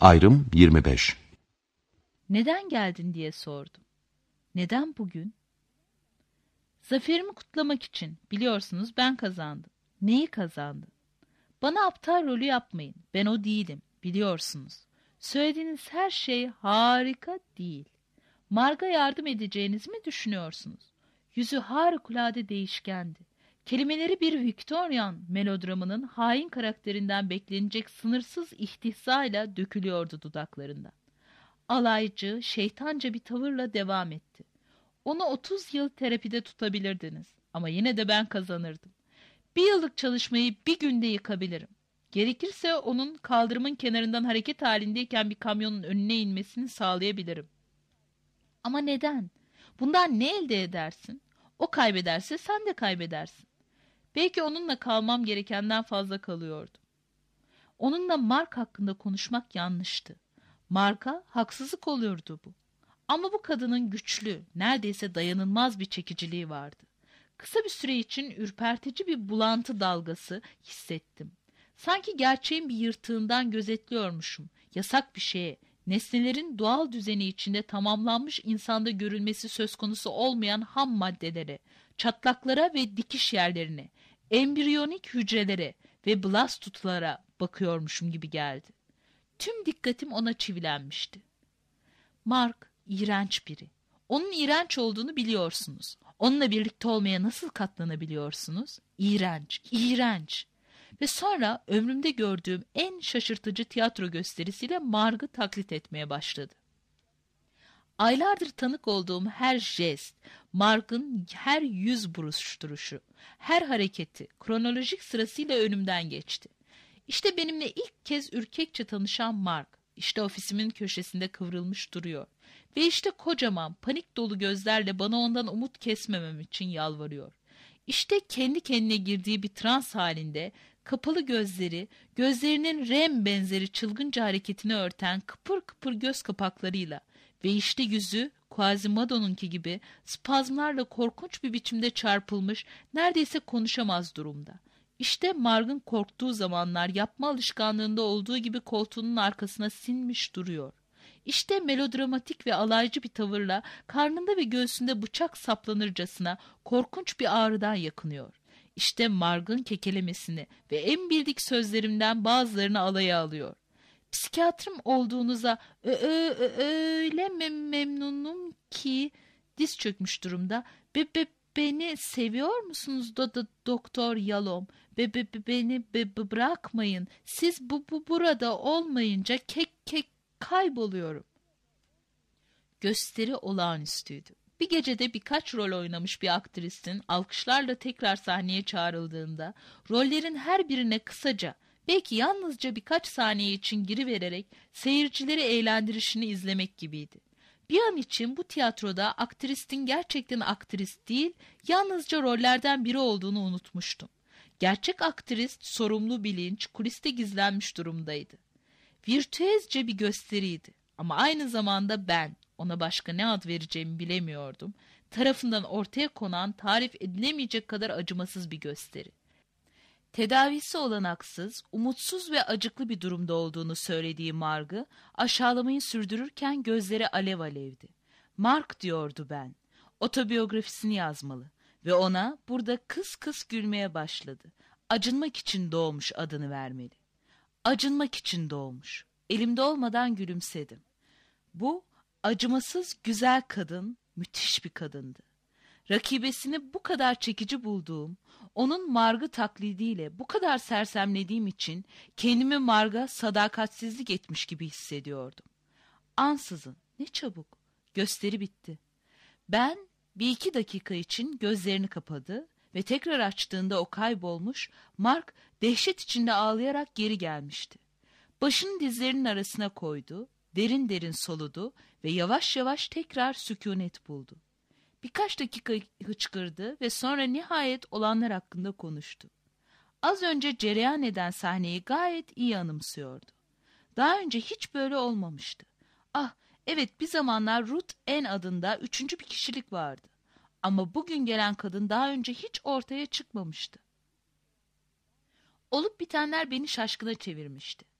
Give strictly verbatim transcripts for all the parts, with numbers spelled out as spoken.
Ayrım yirmi beş. Neden geldin diye sordum. Neden bugün? Zaferimi kutlamak için. Biliyorsunuz ben kazandım. Neyi kazandın? Bana aptal rolü yapmayın. Ben o değilim. Biliyorsunuz. Söylediğiniz her şey harika değil. Marg'a yardım edeceğinizi mi düşünüyorsunuz? Yüzü harikulade değişkendi. Kelimeleri bir Victorian melodramının hain karakterinden beklenecek sınırsız istihzayla dökülüyordu dudaklarından. Alaycı, şeytanca bir tavırla devam etti. Onu otuz yıl terapide tutabilirdiniz ama yine de ben kazanırdım. Bir yıllık çalışmayı bir günde yıkabilirim. Gerekirse onun kaldırımın kenarından hareket halindeyken bir kamyonun önüne inmesini sağlayabilirim. Ama neden? Bundan ne elde edersin? O kaybederse sen de kaybedersin. Belki onunla kalmam gerekenden fazla kalıyordu. Onunla Mark hakkında konuşmak yanlıştı. Mark'a haksızlık oluyordu bu. Ama bu kadının güçlü, neredeyse dayanılmaz bir çekiciliği vardı. Kısa bir süre için ürpertici bir bulantı dalgası hissettim. Sanki gerçeğin bir yırtığından gözetliyormuşum. Yasak bir şeye, nesnelerin doğal düzeni içinde tamamlanmış insanda görülmesi söz konusu olmayan ham maddelere, çatlaklara ve dikiş yerlerine, embriyonik hücrelere ve blastutlara bakıyormuşum gibi geldi. Tüm dikkatim ona çivilenmişti. Mark, iğrenç biri. Onun iğrenç olduğunu biliyorsunuz. Onunla birlikte olmaya nasıl katlanabiliyorsunuz? İğrenç, iğrenç. Ve sonra ömrümde gördüğüm en şaşırtıcı tiyatro gösterisiyle Mark'ı taklit etmeye başladı. Aylardır tanık olduğum her jest, Mark'ın her yüz buruşturuşu, her hareketi kronolojik sırasıyla önümden geçti. İşte benimle ilk kez ürkekçe tanışan Mark, işte ofisimin köşesinde kıvrılmış duruyor. Ve işte kocaman, panik dolu gözlerle bana ondan umut kesmemem için yalvarıyor. İşte kendi kendine girdiği bir trans halinde, kapalı gözleri, gözlerinin rem benzeri çılgınca hareketini örten kıpır kıpır göz kapaklarıyla ve işte yüzü Quasimodo'nunki gibi spazmlarla korkunç bir biçimde çarpılmış, neredeyse konuşamaz durumda. İşte Mark'ın korktuğu zamanlar yapma alışkanlığında olduğu gibi koltuğunun arkasına sinmiş duruyor. İşte melodramatik ve alaycı bir tavırla karnında ve göğsünde bıçak saplanırcasına korkunç bir ağrıdan yakınıyor. İşte Mark'ın kekelemesini ve en bildik sözlerimden bazılarını alaya alıyor. Psikiyatrım olduğunuza ö ö ö öyle mem memnunum ki diz çökmüş durumda. Be be beni seviyor musunuz do do doktor Yalom? Be be be beni be, be bırakmayın. Siz bu bu burada olmayınca kek kek kayboluyorum. Gösteri olağanüstüydü. Bir gecede birkaç rol oynamış bir aktristin alkışlarla tekrar sahneye çağrıldığında rollerin her birine kısaca, belki yalnızca birkaç saniye için girivererek seyircileri eğlendirişini izlemek gibiydi. Bir an için bu tiyatroda aktristin gerçekten aktris değil, yalnızca rollerden biri olduğunu unutmuştum. Gerçek aktrist, sorumlu bilinç, kuliste gizlenmiş durumdaydı. Virtüezce bir gösteriydi ama aynı zamanda ben, ona başka ne ad vereceğimi bilemiyordum, tarafından ortaya konan tarif edilemeyecek kadar acımasız bir gösteri. Tedavisi olanaksız, umutsuz ve acıklı bir durumda olduğunu söylediği Mark'ı aşağılamayı sürdürürken gözleri alev alevdi. Mark diyordu ben, otobiyografisini yazmalı ve ona burada kıs kıs gülmeye başladı. Acınmak için doğmuş adını vermeli. Acınmak için doğmuş. Elimde olmadan gülümsedim. Bu acımasız güzel kadın müthiş bir kadındı. Rakibesini bu kadar çekici bulduğum, onun Mark'ı taklidiyle bu kadar sersemlediğim için kendimi Mark'a sadakatsizlik etmiş gibi hissediyordum. Ansızın, ne çabuk, gösteri bitti. Ben bir iki dakika için gözlerini kapadı ve tekrar açtığında o kaybolmuş, Mark dehşet içinde ağlayarak geri gelmişti. Başını dizlerinin arasına koydu, derin derin soludu ve yavaş yavaş tekrar sükunet buldu. Birkaç dakika hıçkırdı ve sonra nihayet olanlar hakkında konuştu. Az önce cereyan eden sahneyi gayet iyi anımsıyordu. Daha önce hiç böyle olmamıştı. Ah, evet, bir zamanlar Ruth Ann adında üçüncü bir kişilik vardı. Ama bugün gelen kadın daha önce hiç ortaya çıkmamıştı. Olup bitenler beni şaşkına çevirmişti.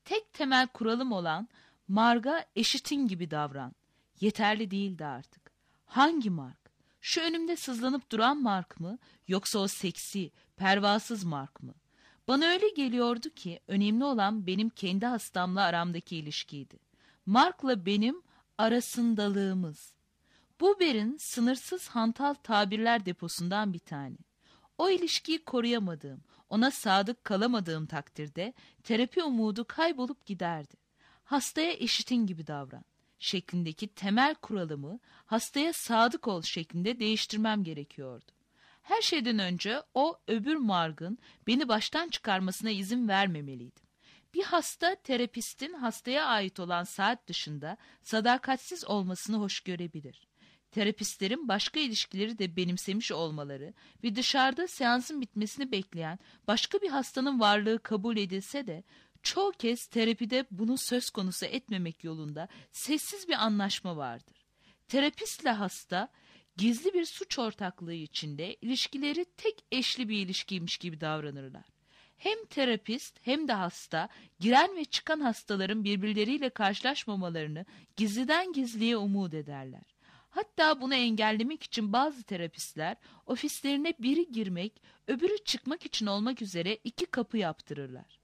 Tek temel kuralım olan Marg'a eşitin gibi davran. Yeterli değildi artık. Hangi Mark? Şu önümde sızlanıp duran Mark mı, yoksa o seksi, pervasız Mark mı? Bana öyle geliyordu ki önemli olan benim kendi hastamla aramdaki ilişkiydi. Mark'la benim arasındalığımız. Buber'in sınırsız hantal tabirler deposundan bir tane. O ilişkiyi koruyamadığım, ona sadık kalamadığım takdirde terapi umudu kaybolup giderdi. Hastaya eşitin gibi davran şeklindeki temel kuralımı hastaya sadık ol şeklinde değiştirmem gerekiyordu. Her şeyden önce o öbür Marg'ın beni baştan çıkarmasına izin vermemeliydim. Bir hasta terapistin hastaya ait olan saat dışında sadakatsiz olmasını hoş görebilir. Terapistlerin başka ilişkileri de benimsemiş olmaları ve dışarıda seansın bitmesini bekleyen başka bir hastanın varlığı kabul edilse de çoğu kez terapide bunu söz konusu etmemek yolunda sessiz bir anlaşma vardır. Terapistle hasta gizli bir suç ortaklığı içinde ilişkileri tek eşli bir ilişkiymiş gibi davranırlar. Hem terapist hem de hasta giren ve çıkan hastaların birbirleriyle karşılaşmamalarını gizliden gizliye umut ederler. Hatta bunu engellemek için bazı terapistler ofislerine biri girmek, öbürü çıkmak için olmak üzere iki kapı yaptırırlar.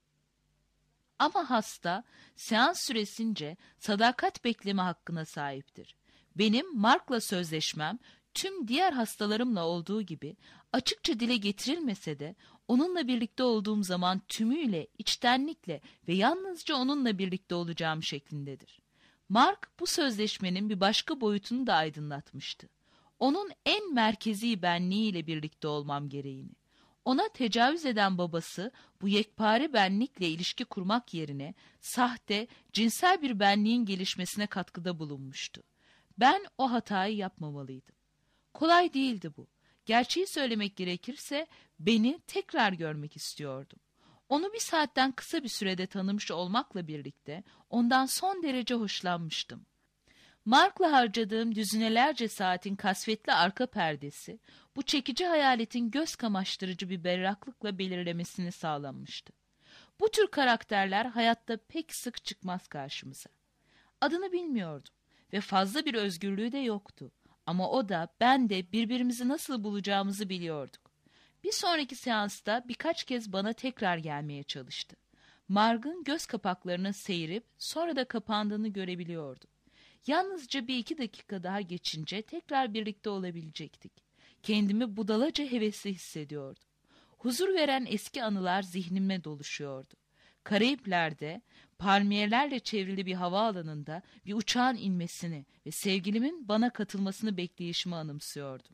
Ama hasta seans süresince sadakat bekleme hakkına sahiptir. Benim Mark'la sözleşmem tüm diğer hastalarımla olduğu gibi açıkça dile getirilmese de onunla birlikte olduğum zaman tümüyle, içtenlikle ve yalnızca onunla birlikte olacağım şeklindedir. Mark bu sözleşmenin bir başka boyutunu da aydınlatmıştı. Onun en merkezi benliğiyle birlikte olmam gereğini. Ona tecavüz eden babası bu yekpare benlikle ilişki kurmak yerine sahte, cinsel bir benliğin gelişmesine katkıda bulunmuştu. Ben o hatayı yapmamalıydım. Kolay değildi bu. Gerçeği söylemek gerekirse beni tekrar görmek istiyordum. Onu bir saatten kısa bir sürede tanımış olmakla birlikte ondan son derece hoşlanmıştım. Mark'la harcadığım düzinelerce saatin kasvetli arka perdesi, bu çekici hayaletin göz kamaştırıcı bir berraklıkla belirlemesini sağlanmıştı. Bu tür karakterler hayatta pek sık çıkmaz karşımıza. Adını bilmiyordum ve fazla bir özgürlüğü de yoktu. Ama o da ben de birbirimizi nasıl bulacağımızı biliyorduk. Bir sonraki seansta birkaç kez bana tekrar gelmeye çalıştı. Marg'ın göz kapaklarının seyirip sonra da kapandığını görebiliyordum. Yalnızca bir iki dakika daha geçince tekrar birlikte olabilecektik. Kendimi budalaca hevesli hissediyordum. Huzur veren eski anılar zihnime doluşuyordu. Karayipler'de palmiyelerle çevrili bir havaalanında bir uçağın inmesini ve sevgilimin bana katılmasını bekleyişimi anımsıyordum.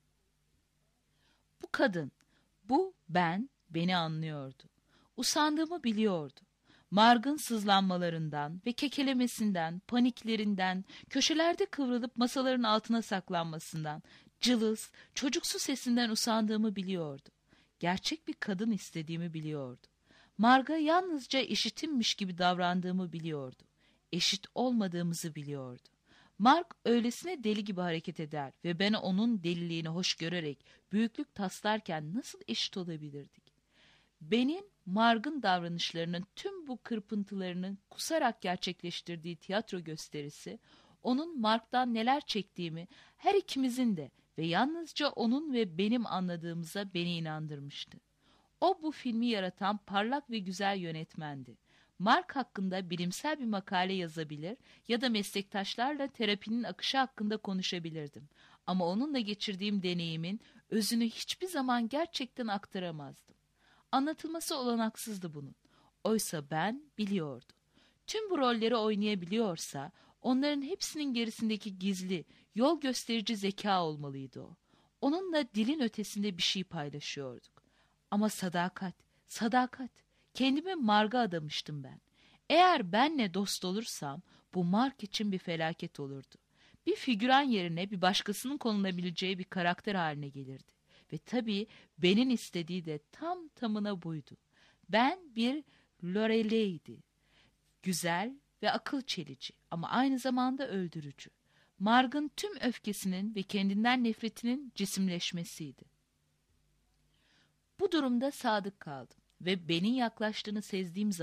Bu kadın, bu ben beni anlıyordu. Usandığımı biliyordu. Marg'ın sızlanmalarından ve kekelemesinden, paniklerinden, köşelerde kıvrılıp masaların altına saklanmasından, cılız, çocuksu sesinden usandığımı biliyordu. Gerçek bir kadın istediğimi biliyordu. Marg'a yalnızca eşitimmiş gibi davrandığımı biliyordu. Eşit olmadığımızı biliyordu. Marg öylesine deli gibi hareket eder ve ben onun deliliğini hoş görerek büyüklük taslarken nasıl eşit olabilirdik? Benim Marg'ın davranışlarının tüm bu kırpıntılarını kusarak gerçekleştirdiği tiyatro gösterisi, onun Marg'dan neler çektiğimi her ikimizin de ve yalnızca onun ve benim anladığımıza beni inandırmıştı. O bu filmi yaratan parlak ve güzel yönetmendi. Mark hakkında bilimsel bir makale yazabilir ya da meslektaşlarla terapinin akışı hakkında konuşabilirdim. Ama onunla geçirdiğim deneyimin özünü hiçbir zaman gerçekten aktaramazdım. Anlatılması olanaksızdı bunun. Oysa ben biliyordum. Tüm bu rolleri oynayabiliyorsa onların hepsinin gerisindeki gizli, yol gösterici zeka olmalıydı o. Onunla dilin ötesinde bir şey paylaşıyorduk. Ama sadakat, sadakat. Kendimi Marg'a adamıştım ben. Eğer benle dost olursam bu Mark için bir felaket olurdu. Bir figüran yerine bir başkasının konulabileceği bir karakter haline gelirdi. Ve tabii Ben'in istediği de tam tamına buydu. Ben bir Loreley'di. Güzel ve akıl çelici ama aynı zamanda öldürücü. Marg'ın tüm öfkesinin ve kendinden nefretinin cisimleşmesiydi. Bu durumda sadık kaldım ve Ben'in yaklaştığını sezdiğim zaman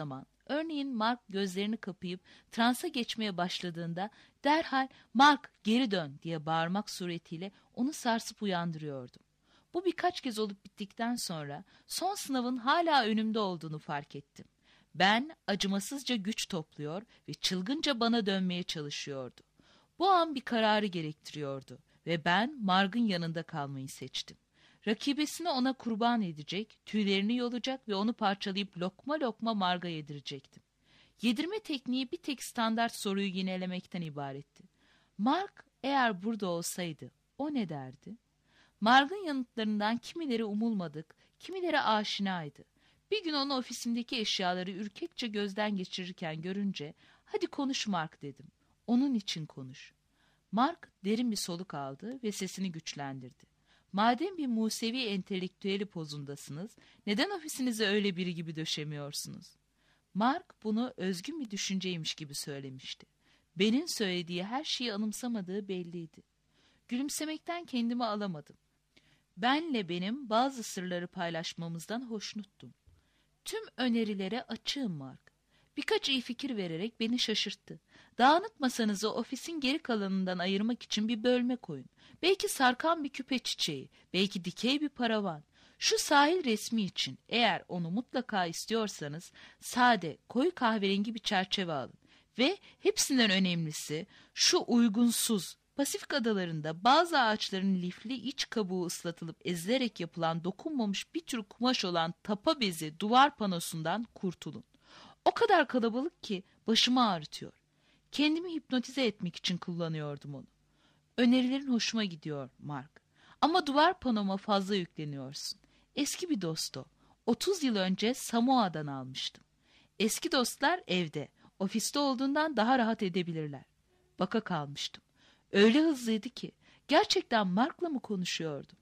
Örneğin Mark gözlerini kapayıp transa geçmeye başladığında derhal "Mark, geri dön!" diye bağırmak suretiyle onu sarsıp uyandırıyordum. Bu birkaç kez olup bittikten sonra son sınavın hala önümde olduğunu fark ettim. Ben acımasızca güç topluyor ve çılgınca bana dönmeye çalışıyordu. Bu an bir kararı gerektiriyordu ve ben Mark'ın yanında kalmayı seçtim. Rakibesini ona kurban edecek, tüylerini yolacak ve onu parçalayıp lokma lokma Mark'a yedirecektim. Yedirme tekniği bir tek standart soruyu yinelemekten ibaretti. Mark eğer burada olsaydı o ne derdi? Mark'ın yanıtlarından kimileri umulmadık, kimileri aşinaydı. Bir gün onu ofisimdeki eşyaları ürkekçe gözden geçirirken görünce "Hadi konuş Mark," dedim. "Onun için konuş." Mark derin bir soluk aldı ve sesini güçlendirdi. "Madem bir Musevi entelektüeli pozundasınız, neden ofisinize öyle biri gibi döşemiyorsunuz?" Mark bunu özgün bir düşünceymiş gibi söylemişti. Ben'in söylediği her şeyi anımsamadığı belliydi. Gülümsemekten kendimi alamadım. Ben'le benim bazı sırları paylaşmamızdan hoşnuttum. "Tüm önerilere açığım Mark." Birkaç iyi fikir vererek beni şaşırttı. "Dağınık masanızı ofisin geri kalanından ayırmak için bir bölme koyun. Belki sarkan bir küpe çiçeği, belki dikey bir paravan. Şu sahil resmi için eğer onu mutlaka istiyorsanız sade, koyu kahverengi bir çerçeve alın. Ve hepsinden önemlisi şu uygunsuz, Pasifik adalarında bazı ağaçların lifli iç kabuğu ıslatılıp ezilerek yapılan dokunmamış bir tür kumaş olan tapa bezi duvar panosundan kurtulun. O kadar kalabalık ki başımı ağrıtıyor. Kendimi hipnotize etmek için kullanıyordum onu. Önerilerin hoşuma gidiyor Mark. Ama duvar panoma fazla yükleniyorsun. Eski bir dost o. Otuz yıl önce Samoa'dan almıştım. Eski dostlar evde, ofiste olduğundan daha rahat edebilirler. Baka kalmıştım. Öyle hızlıydı ki gerçekten Mark'la mı konuşuyordum?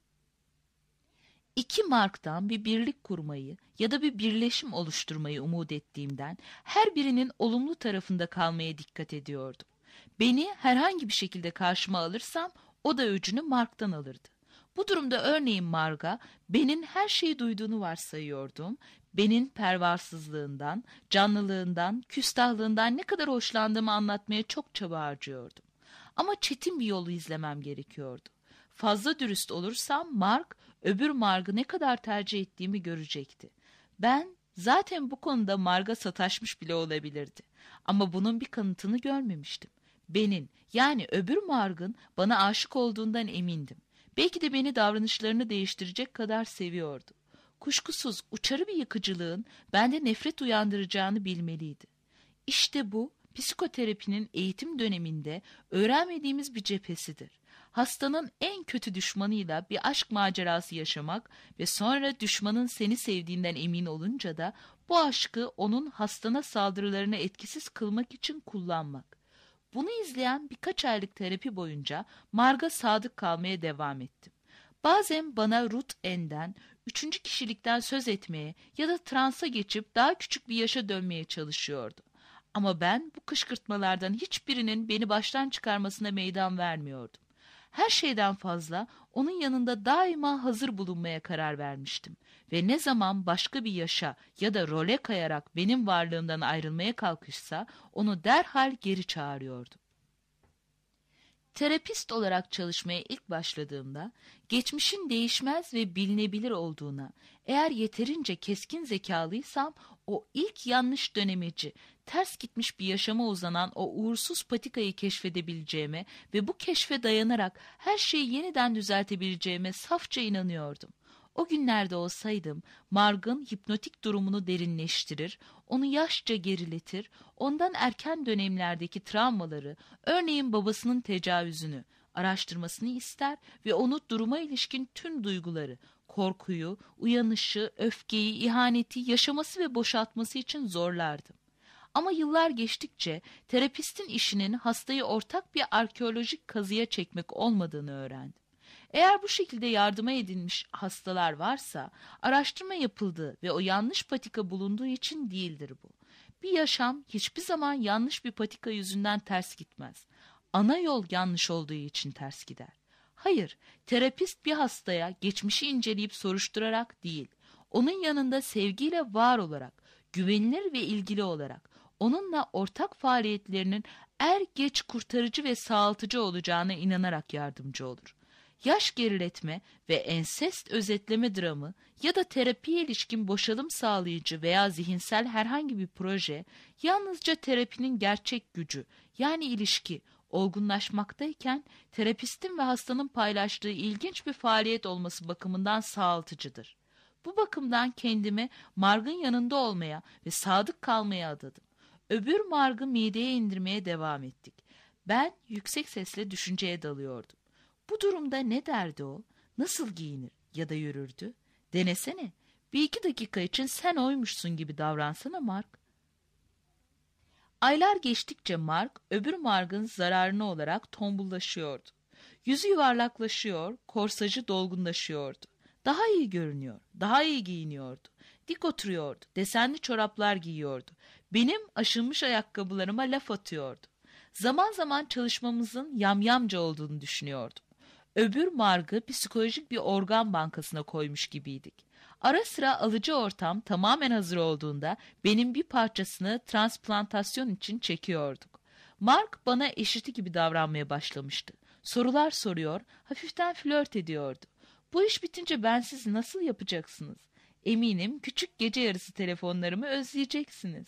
İki Mark'tan bir birlik kurmayı ya da bir birleşim oluşturmayı umut ettiğimden her birinin olumlu tarafında kalmaya dikkat ediyordum. Beni herhangi bir şekilde karşıma alırsam o da öcünü Mark'tan alırdı. Bu durumda örneğin Mark'a Ben'in her şeyi duyduğunu varsayıyordum. Ben'in pervasızlığından, canlılığından, küstahlığından ne kadar hoşlandığımı anlatmaya çok çaba harcıyordum. Ama çetin bir yolu izlemem gerekiyordu. Fazla dürüst olursam Mark, öbür Mark'ı ne kadar tercih ettiğimi görecekti. Ben zaten bu konuda Mark'a sataşmış bile olabilirdi. Ama bunun bir kanıtını görmemiştim. Ben'in, yani öbür Mark'ın bana aşık olduğundan emindim. Belki de beni davranışlarını değiştirecek kadar seviyordu. Kuşkusuz uçarı bir yıkıcılığın bende nefret uyandıracağını bilmeliydi. İşte bu, psikoterapinin eğitim döneminde öğrenmediğimiz bir cephesidir. Hastanın en kötü düşmanıyla bir aşk macerası yaşamak ve sonra düşmanın seni sevdiğinden emin olunca da bu aşkı onun hastana saldırılarını etkisiz kılmak için kullanmak. Bunu izleyen birkaç aylık terapi boyunca Mark'a sadık kalmaya devam ettim. Bazen bana Ruth Ann'den, üçüncü kişilikten söz etmeye ya da transa geçip daha küçük bir yaşa dönmeye çalışıyordu. Ama ben bu kışkırtmalardan hiçbirinin beni baştan çıkarmasına meydan vermiyordum. Her şeyden fazla onun yanında daima hazır bulunmaya karar vermiştim. Ve ne zaman başka bir yaşa ya da role kayarak benim varlığımdan ayrılmaya kalkışsa onu derhal geri çağırıyordum. Terapist olarak çalışmaya ilk başladığımda geçmişin değişmez ve bilinebilir olduğuna, eğer yeterince keskin zekalıysam o ilk yanlış dönemeci, ters gitmiş bir yaşama uzanan o uğursuz patikayı keşfedebileceğime ve bu keşfe dayanarak her şeyi yeniden düzeltebileceğime safça inanıyordum. O günlerde olsaydım, Mark'ın hipnotik durumunu derinleştirir, onu yaşça geriletir, ondan erken dönemlerdeki travmaları, örneğin babasının tecavüzünü, araştırmasını ister ve onu duruma ilişkin tüm duyguları, korkuyu, uyanışı, öfkeyi, ihaneti yaşaması ve boşaltması için zorlardım. Ama yıllar geçtikçe terapistin işinin hastayı ortak bir arkeolojik kazıya çekmek olmadığını öğrendim. Eğer bu şekilde yardıma edilmiş hastalar varsa, araştırma yapıldığı ve o yanlış patika bulunduğu için değildir bu. Bir yaşam hiçbir zaman yanlış bir patika yüzünden ters gitmez. Ana yol yanlış olduğu için ters gider. Hayır, terapist bir hastaya geçmişi inceleyip soruşturarak değil, onun yanında sevgiyle var olarak, güvenilir ve ilgili olarak onunla ortak faaliyetlerinin er geç kurtarıcı ve sağaltıcı olacağına inanarak yardımcı olur. Yaş geriletme ve ensest özetleme dramı ya da terapiye ilişkin boşalım sağlayıcı veya zihinsel herhangi bir proje, yalnızca terapinin gerçek gücü, yani ilişki, olgunlaşmaktayken terapistin ve hastanın paylaştığı ilginç bir faaliyet olması bakımından sağaltıcıdır. Bu bakımdan kendimi Marg'ın yanında olmaya ve sadık kalmaya adadım. Öbür Marg'ı mideye indirmeye devam ettik. Ben yüksek sesle düşünceye dalıyordum. Bu durumda ne derdi o? Nasıl giyinir ya da yürürdü? Denesene. Bir iki dakika için sen oymuşsun gibi davransana Mark. Aylar geçtikçe Mark, öbür Mark'ın zararına olarak tombullaşıyordu. Yüzü yuvarlaklaşıyor, korsajı dolgunlaşıyordu. Daha iyi görünüyor, daha iyi giyiniyordu. Dik oturuyordu, desenli çoraplar giyiyordu. Benim aşınmış ayakkabılarıma laf atıyordu. Zaman zaman çalışmamızın yamyamca olduğunu düşünüyordum. Öbür Marg'ı psikolojik bir organ bankasına koymuş gibiydik. Ara sıra alıcı ortam tamamen hazır olduğunda benim bir parçasını transplantasyon için çekiyorduk. Mark bana eşiti gibi davranmaya başlamıştı. Sorular soruyor, hafiften flört ediyordu. Bu iş bitince bensiz nasıl yapacaksınız? Eminim küçük gece yarısı telefonlarımı özleyeceksiniz.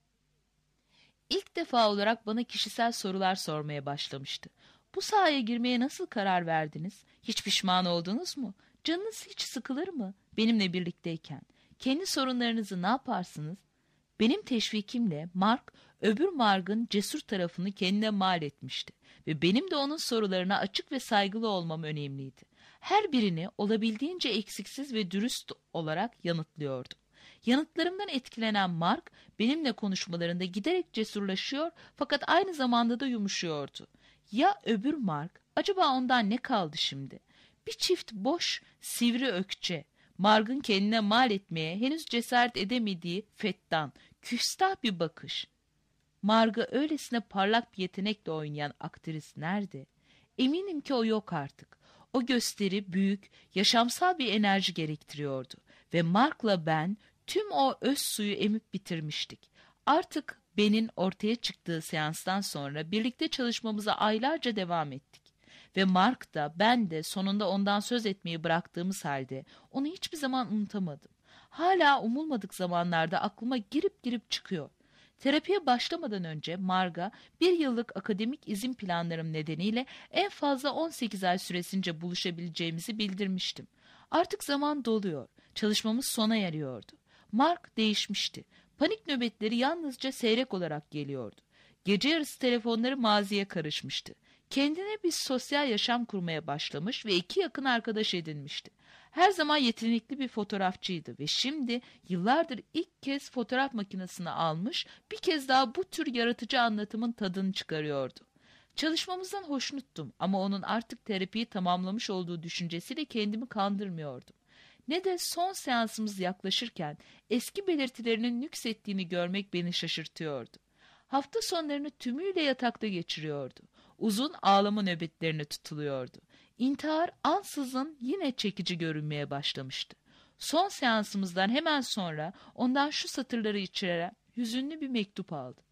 İlk defa olarak bana kişisel sorular sormaya başlamıştı. Bu sahaya girmeye nasıl karar verdiniz? Hiç pişman oldunuz mu? Canınız hiç sıkılır mı benimle birlikteyken? Kendi sorunlarınızı ne yaparsınız? Benim teşvikimle Mark, öbür Mark'ın cesur tarafını kendine mal etmişti ve benim de onun sorularına açık ve saygılı olmam önemliydi. Her birini olabildiğince eksiksiz ve dürüst olarak yanıtlıyordum. Yanıtlarımdan etkilenen Mark, benimle konuşmalarında giderek cesurlaşıyor fakat aynı zamanda da yumuşuyordu. Ya öbür Mark, acaba ondan ne kaldı şimdi? Bir çift boş, sivri ökçe, Mark'ın kendine mal etmeye henüz cesaret edemediği fettan, küstah bir bakış. Mark'ı öylesine parlak bir yetenekle oynayan aktris nerede? Eminim ki o yok artık. O gösteri büyük, yaşamsal bir enerji gerektiriyordu. Ve Mark'la ben tüm o öz suyu emip bitirmiştik. Artık Ben'in ortaya çıktığı seanstan sonra birlikte çalışmamıza aylarca devam ettik. Ve Mark da ben de sonunda ondan söz etmeyi bıraktığımız halde onu hiçbir zaman unutamadım. Hala umulmadık zamanlarda aklıma girip girip çıkıyor. Terapiye başlamadan önce Mark'a bir yıllık akademik izin planlarım nedeniyle en fazla on sekiz ay süresince buluşabileceğimizi bildirmiştim. Artık zaman doluyor. Çalışmamız sona eriyordu. Mark değişmişti. Panik nöbetleri yalnızca seyrek olarak geliyordu. Gece yarısı telefonları maziye karışmıştı. Kendine bir sosyal yaşam kurmaya başlamış ve iki yakın arkadaş edinmişti. Her zaman yetenekli bir fotoğrafçıydı ve şimdi yıllardır ilk kez fotoğraf makinesini almış, bir kez daha bu tür yaratıcı anlatımın tadını çıkarıyordu. Çalışmamızdan hoşnuttum ama onun artık terapiyi tamamlamış olduğu düşüncesiyle kendimi kandırmıyordum. Ne de son seansımız yaklaşırken eski belirtilerinin nüksettiğini görmek beni şaşırtıyordu. Hafta sonlarını tümüyle yatakta geçiriyordu. Uzun ağlama nöbetlerine tutuluyordu. İntihar ansızın yine çekici görünmeye başlamıştı. Son seansımızdan hemen sonra ondan şu satırları içeren hüzünlü bir mektup aldım.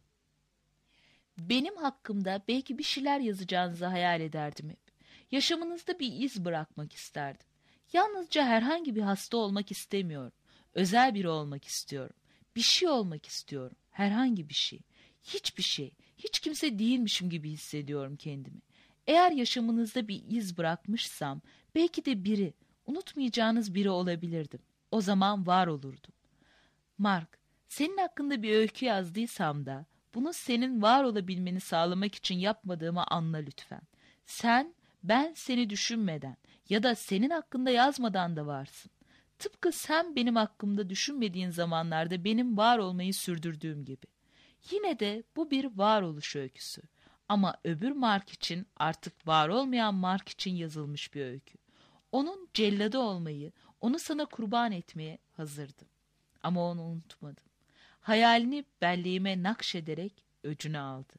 Benim hakkımda belki bir şeyler yazacağınızı hayal ederdim hep. Yaşamınızda bir iz bırakmak isterdim. Yalnızca herhangi bir hasta olmak istemiyorum. Özel biri olmak istiyorum. Bir şey olmak istiyorum. Herhangi bir şey. Hiçbir şey. Hiç kimse değilmişim gibi hissediyorum kendimi. Eğer yaşamınızda bir iz bırakmışsam belki de biri, unutmayacağınız biri olabilirdim. O zaman var olurdum. Mark, senin hakkında bir öykü yazdıysam da bunu senin var olabilmeni sağlamak için yapmadığımı anla lütfen. Sen, ben seni düşünmeden ya da senin hakkında yazmadan da varsın. Tıpkı sen benim hakkımda düşünmediğin zamanlarda benim var olmayı sürdürdüğüm gibi. Yine de bu bir varoluş öyküsü. Ama öbür Mark için artık var olmayan Mark için yazılmış bir öykü. Onun celladı olmayı, onu sana kurban etmeye hazırdım. Ama onu unutmadım. Hayalini belleğime nakşederek öcünü aldı.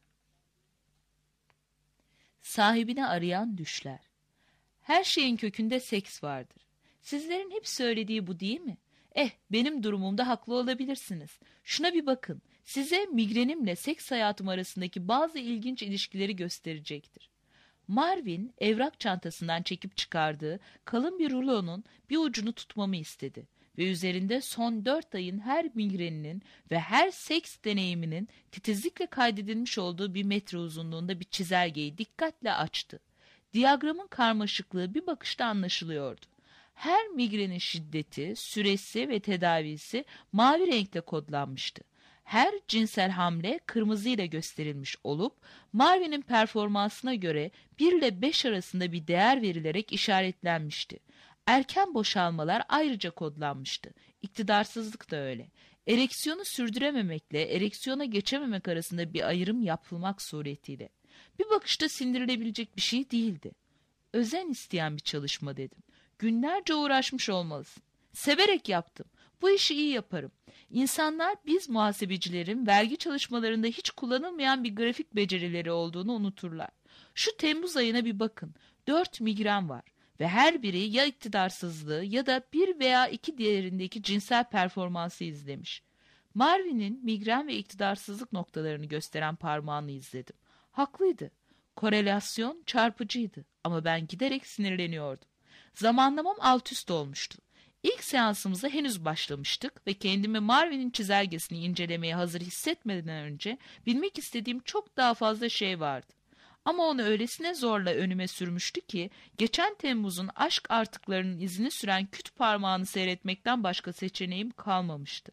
Sahibini arayan düşler. Her şeyin kökünde seks vardır. Sizlerin hep söylediği bu değil mi? Eh, benim durumumda haklı olabilirsiniz. Şuna bir bakın. Size migrenimle seks hayatım arasındaki bazı ilginç ilişkileri gösterecektir. Marvin, evrak çantasından çekip çıkardığı kalın bir rulonun bir ucunu tutmamı istedi ve üzerinde son dört ayın her migreninin ve her seks deneyiminin titizlikle kaydedilmiş olduğu bir metre uzunluğunda bir çizelgeyi dikkatle açtı. Diyagramın karmaşıklığı bir bakışta anlaşılıyordu. Her migrenin şiddeti, süresi ve tedavisi mavi renkle kodlanmıştı. Her cinsel hamle kırmızıyla gösterilmiş olup Marvin'in performansına göre bir ile beş arasında bir değer verilerek işaretlenmişti. Erken boşalmalar ayrıca kodlanmıştı. İktidarsızlık da öyle. Ereksiyonu sürdürememekle ereksiyona geçememek arasında bir ayrım yapılmak suretiyle. Bir bakışta sindirilebilecek bir şey değildi. Özen isteyen bir çalışma dedim. Günlerce uğraşmış olmalısın. Severek yaptım. Bu işi iyi yaparım. İnsanlar biz muhasebecilerin vergi çalışmalarında hiç kullanılmayan bir grafik becerileri olduğunu unuturlar. Şu Temmuz ayına bir bakın. Dört migren var ve her biri ya iktidarsızlığı ya da bir veya iki değerindeki cinsel performansı izlemiş. Marvin'in migren ve iktidarsızlık noktalarını gösteren parmağını izledim. Haklıydı. Korelasyon çarpıcıydı ama ben giderek sinirleniyordum. Zamanlamam alt üst olmuştu. İlk seansımıza henüz başlamıştık ve kendimi Marvin'in çizelgesini incelemeye hazır hissetmeden önce bilmek istediğim çok daha fazla şey vardı. Ama onu öylesine zorla önüme sürmüştü ki geçen Temmuz'un aşk artıklarının izini süren küt parmağını seyretmekten başka seçeneğim kalmamıştı.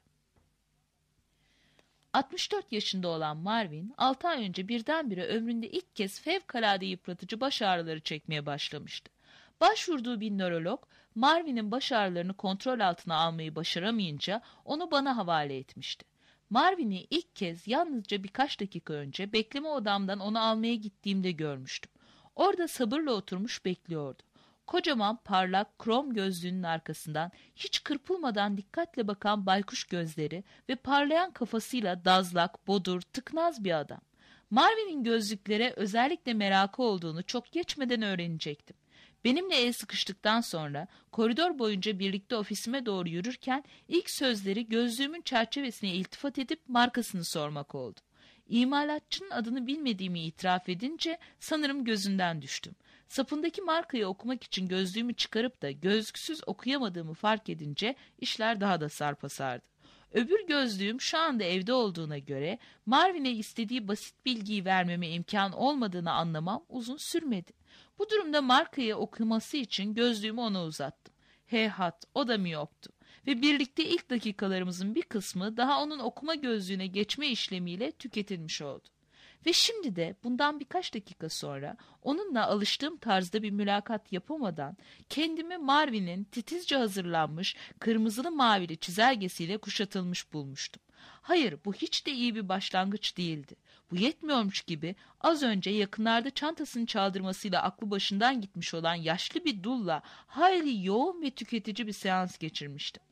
altmış dört yaşında olan Marvin, altı ay önce birdenbire ömründe ilk kez fevkalade yıpratıcı baş ağrıları çekmeye başlamıştı. Başvurduğu bir nörolog, Marvin'in baş ağrılarını kontrol altına almayı başaramayınca onu bana havale etmişti. Marvin'i ilk kez yalnızca birkaç dakika önce bekleme odamdan onu almaya gittiğimde görmüştüm. Orada sabırla oturmuş bekliyordu. Kocaman parlak krom gözlüğünün arkasından hiç kırpılmadan dikkatle bakan baykuş gözleri ve parlayan kafasıyla dazlak, bodur, tıknaz bir adam. Marvin'in gözlüklere özellikle merakı olduğunu çok geçmeden öğrenecektim. Benimle el sıkıştıktan sonra koridor boyunca birlikte ofisime doğru yürürken ilk sözleri gözlüğümün çerçevesine iltifat edip markasını sormak oldu. İmalatçının adını bilmediğimi itiraf edince sanırım gözünden düştüm. Sapındaki markayı okumak için gözlüğümü çıkarıp da gözlüksüz okuyamadığımı fark edince işler daha da sarpa Öbür gözlüğüm şu anda evde olduğuna göre Marvin'e istediği basit bilgiyi vermeme imkan olmadığını anlamam uzun sürmedi. Bu durumda markayı okuması için gözlüğümü ona uzattım. Heyhat, o da miyoptu. Ve birlikte ilk dakikalarımızın bir kısmı daha onun okuma gözlüğüne geçme işlemiyle tüketilmiş oldu. Ve şimdi de bundan birkaç dakika sonra onunla alıştığım tarzda bir mülakat yapamadan kendimi Marvin'in titizce hazırlanmış kırmızılı mavili çizelgesiyle kuşatılmış bulmuştum. Hayır, bu hiç de iyi bir başlangıç değildi. Bu yetmiyormuş gibi az önce yakınlarda çantasını çaldırmasıyla aklı başından gitmiş olan yaşlı bir dulla hayli yoğun ve tüketici bir seans geçirmiştim.